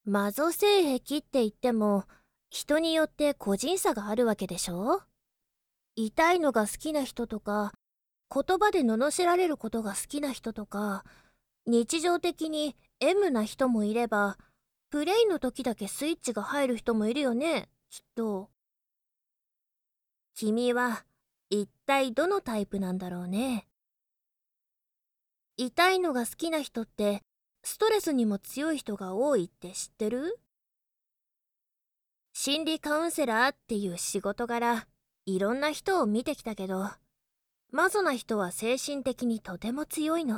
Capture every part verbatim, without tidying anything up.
マゾ性癖って言っても、人によって個人差があるわけでしょ。痛いのが好きな人とか、言葉で罵られることが好きな人とか、日常的に エム な人もいれば、プレイの時だけスイッチが入る人もいるよね、きっと。君は一体どのタイプなんだろうね。痛いのが好きな人って、ストレスにも強い人が多いって知ってる？心理カウンセラーっていう仕事柄、いろんな人を見てきたけど、マゾな人は精神的にとても強いの。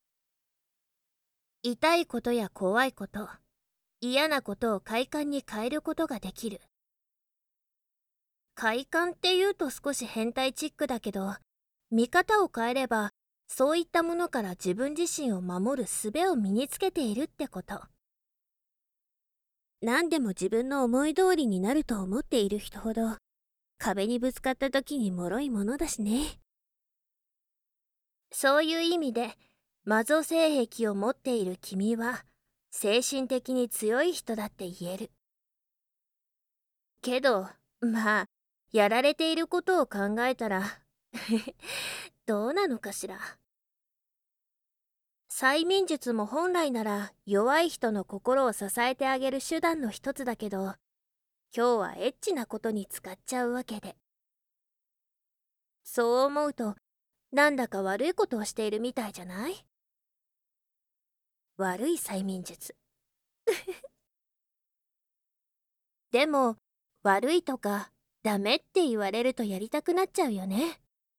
痛いことや怖いこと、嫌なことを快感に変えることができる。快感って言うと少し変態チックだけど、見方を変えれば、そういったものから自分自身を守る術を身につけているってこと。何でも自分の思い通りになると思っている人ほど、壁にぶつかった時に脆いものだしね。そういう意味で、マゾ性癖を持っている君は、精神的に強い人だって言える。けど、まあ、やられていることを考えたらどうなのかしら。催眠術も本来なら弱い人の心を支えてあげる手段の一つだけど、今日はエッチなことに使っちゃうわけで。そう思うと、なんだか悪いことをしているみたいじゃない？悪い催眠術。でも、悪いとかダメって言われるとやりたくなっちゃうよね。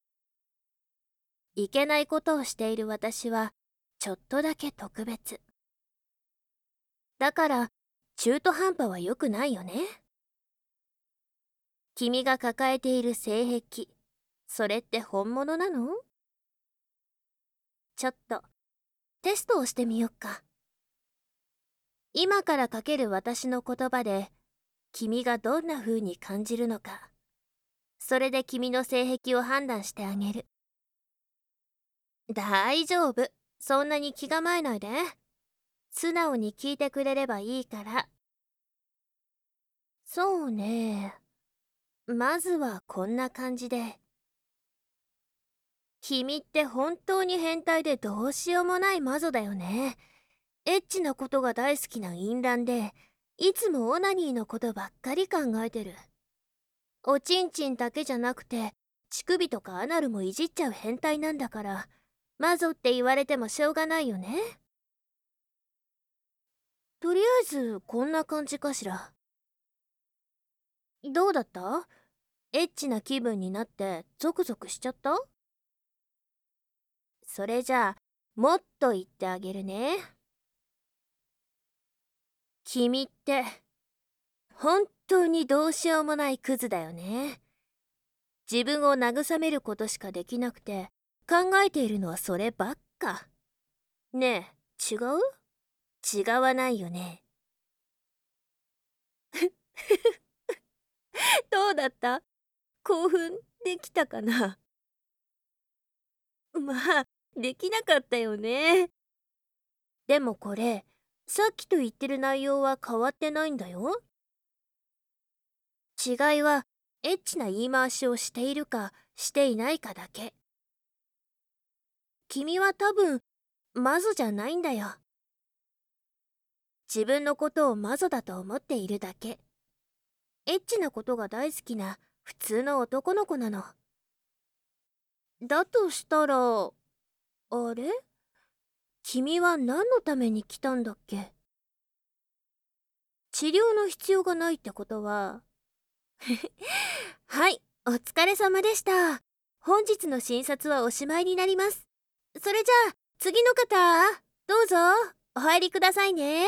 いけないことをしている私は、ちょっとだけ特別。だから、中途半端は良くないよね。君が抱えている性癖、それって本物なの？ちょっと、テストをしてみよっか。今からかける私の言葉で、君がどんな風に感じるのか、それで君の性癖を判断してあげる。大丈夫。そんなに気構えないで。素直に聞いてくれればいいから。そうね。まずはこんな感じで。君って本当に変態でどうしようもないマゾだよね。エッチなことが大好きな淫乱で、いつもオナニーのことばっかり考えてる。おちんちんだけじゃなくて、乳首とかアナルもいじっちゃう変態なんだから、マゾって言われてもしょうがないよね。とりあえずこんな感じかしら。どうだった？エッチな気分になってゾクゾクしちゃった？それじゃあ、もっと言ってあげるね。君って、本当にどうしようもないクズだよね。自分を慰めることしかできなくて、考えているのはそればっか。ねえ、違う？違わないよね。どうだった？興奮できたかな？まあ、できなかったよね。でもこれ、さっきと言ってる内容は変わってないんだよ。違いは、エッチな言い回しをしているかしていないかだけ。君は多分、マゾじゃないんだよ。自分のことをマゾだと思っているだけ。エッチなことが大好きな普通の男の子なの。だとしたら、あれ？君は何のために来たんだっけ？治療の必要がないってことは。はい、お疲れ様でした。本日の診察はおしまいになります。それじゃあ、次の方、どうぞ、お入りくださいね。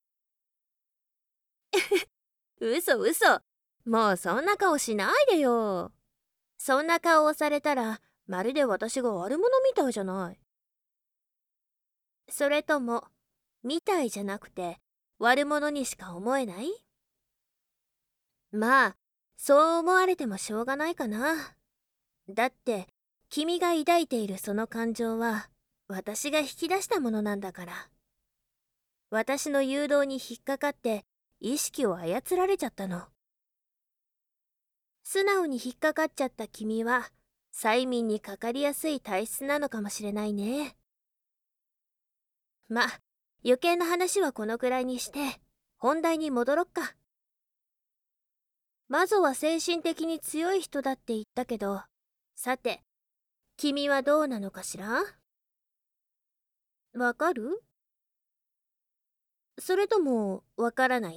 嘘嘘。もうそんな顔しないでよ。そんな顔をされたら、まるで私が悪者みたいじゃない。それとも、みたいじゃなくて、悪者にしか思えない？まあ、そう思われてもしょうがないかな。だって、君が抱いているその感情は、私が引き出したものなんだから。 私の誘導に引っかかって意識を操られちゃったの。素直に引っかかっちゃった君は催眠にかかりやすい体質なのかもしれないね。ま、余計な話はこのくらいにして本題に戻ろっか。マゾは精神的に強い人だって言ったけど、さて君はどうなのかしら？わかる？それともわからない？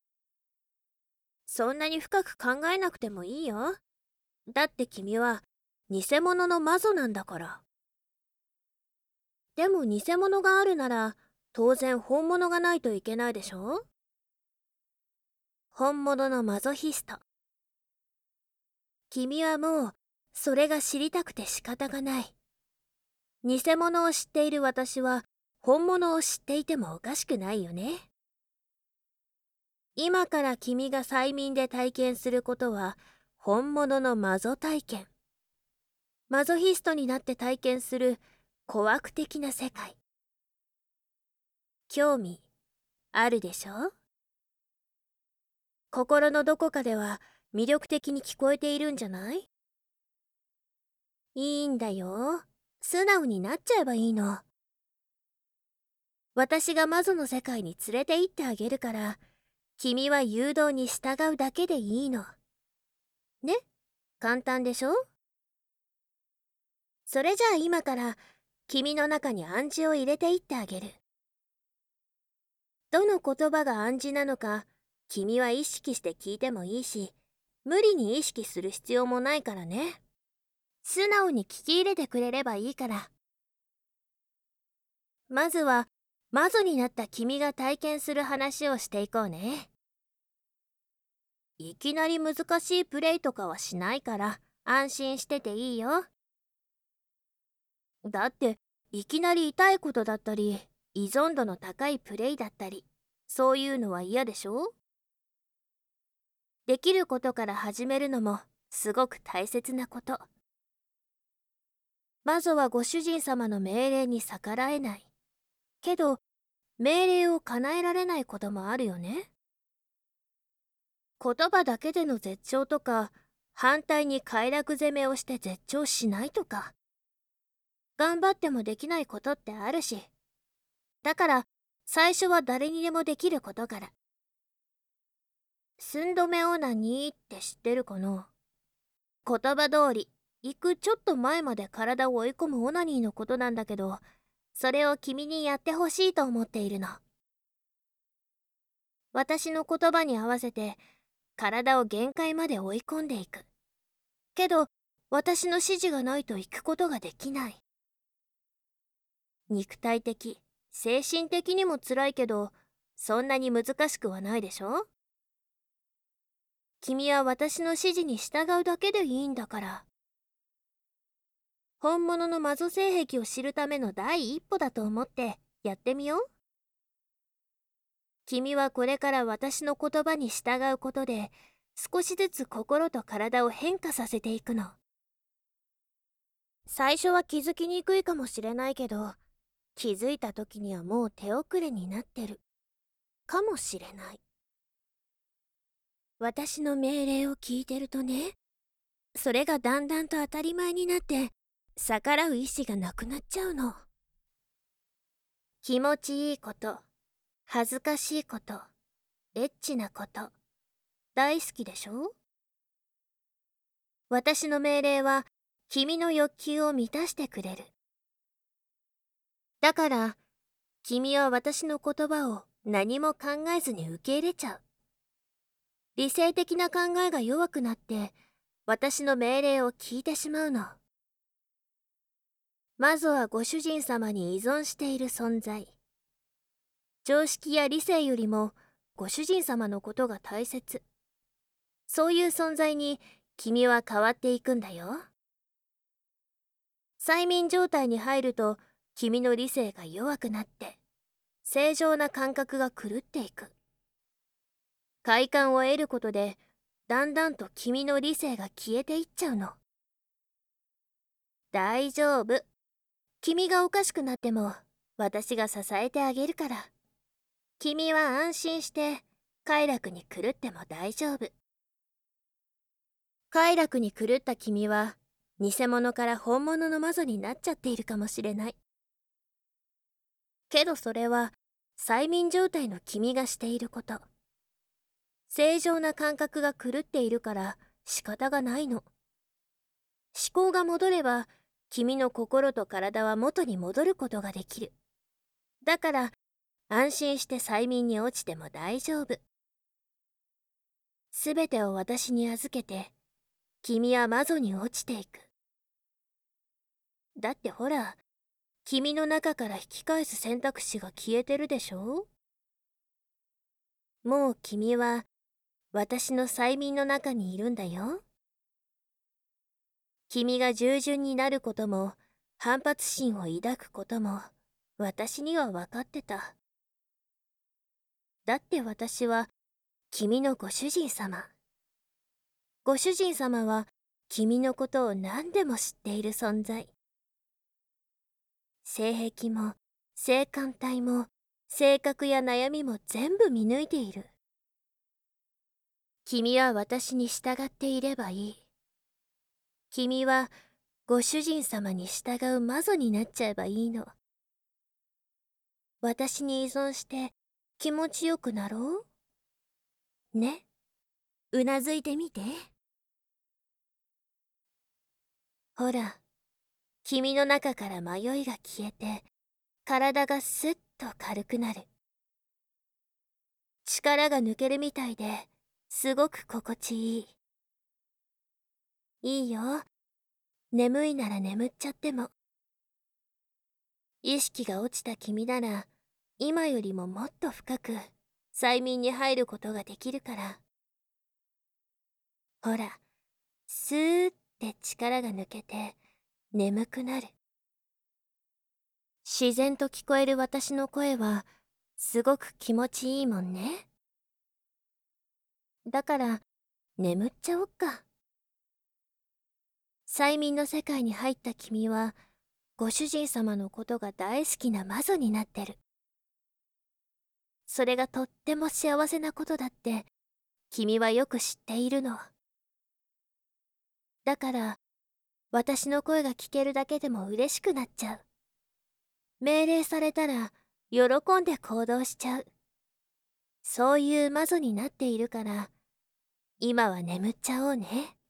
そんなに深く考えなくてもいいよ。だって君は偽物のマゾなんだから。でも偽物があるなら当然本物がないといけないでしょ？本物のマゾヒスト。君はもうそれが知りたくて仕方がない。偽物を知っている私は本物を知っていてもおかしくないよね。今から君が催眠で体験することは本物のマゾ体験。マゾヒストになって体験する古悪的な世界。興味あるでしょ？心のどこかでは魅力的に聞こえているんじゃない？いいんだよ。素直になっちゃえばいいの。私がマゾの世界に連れて行ってあげるから、君は誘導に従うだけでいいの。ね？簡単でしょ？それじゃあ今から君の中に暗示を入れていってあげる。どの言葉が暗示なのか君は意識して聞いてもいいし、無理に意識する必要もないからね。素直に聞き入れてくれればいいから。まずはマゾになった君が体験する話をしていこうね。いきなり難しいプレイとかはしないから安心してていいよ。だっていきなり痛いことだったり依存度の高いプレイだったり、そういうのは嫌でしょ？できることから始めるのもすごく大切なこと。マゾはご主人様の命令に逆らえない。けど命令を叶えられないこともあるよね。言葉だけでの絶頂とか、反対に快楽攻めをして絶頂しないとか、頑張ってもできないことってあるし。だから最初は誰にでもできることから。寸止めオナニーって知ってるかな？言葉通り行くちょっと前まで体を追い込むオナニーのことなんだけど、それを君にやってほしいと思っているの。私の言葉に合わせて体を限界まで追い込んでいく。けど私の指示がないと行くことができない。肉体的、精神的にも辛いけど、そんなに難しくはないでしょ？君は私の指示に従うだけでいいんだから。本物のマゾ性癖を知るための第一歩だと思ってやってみよう。君はこれから私の言葉に従うことで少しずつ心と体を変化させていくの。最初は気づきにくいかもしれないけど、気づいた時にはもう手遅れになってるかもしれない。私の命令を聞いてるとね、それがだんだんと当たり前になって逆らう意志がなくなっちゃうの。気持ちいいこと、恥ずかしいこと、エッチなこと、大好きでしょ？私の命令は君の欲求を満たしてくれる。だから君は私の言葉を何も考えずに受け入れちゃう。理性的な考えが弱くなって私の命令を聞いてしまうの。まずはご主人様に依存している存在。常識や理性よりもご主人様のことが大切。そういう存在に君は変わっていくんだよ。催眠状態に入ると君の理性が弱くなって正常な感覚が狂っていく。快感を得ることでだんだんと君の理性が消えていっちゃうの。大丈夫。君がおかしくなっても私が支えてあげるから。 君は安心して快楽に狂っても大丈夫。快楽に狂った君は偽物から本物の魔女になっちゃっているかもしれない。けどそれは催眠状態の君がしていること。正常な感覚が狂っているから仕方がないの。思考が戻れば君の心と体は元に戻ることができる。だから安心して催眠に落ちても大丈夫。すべてを私に預けて君は魔女に落ちていく。だってほら、君の中から引き返す選択肢が消えてるでしょ。もう君は私の催眠の中にいるんだよ。君が従順になることも反発心を抱くことも私には分かってた。だって私は君のご主人様。ご主人様は君のことを何でも知っている存在。性癖も性感帯も性格や悩みも全部見抜いている。君は私に従っていればいい。君はご主人様に従う魔女になっちゃえばいいの。私に依存して気持ちよくなろうね。うなずいてみて。ほら、君の中から迷いが消えて体がスッと軽くなる。力が抜けるみたいですごく心地いい。いいよ。眠いなら眠っちゃっても。意識が落ちた君なら今よりももっと深く催眠に入ることができるから。ほら、スーって力が抜けて眠くなる。自然と聞こえる私の声はすごく気持ちいいもんね。だから眠っちゃおっか。催眠の世界に入った君はご主人様のことが大好きな魔女になってる。それがとっても幸せなことだって君はよく知っているの。だから私の声が聞けるだけでも嬉しくなっちゃう。命令されたら喜んで行動しちゃう。そういう魔女になっているから今は眠っちゃおうね。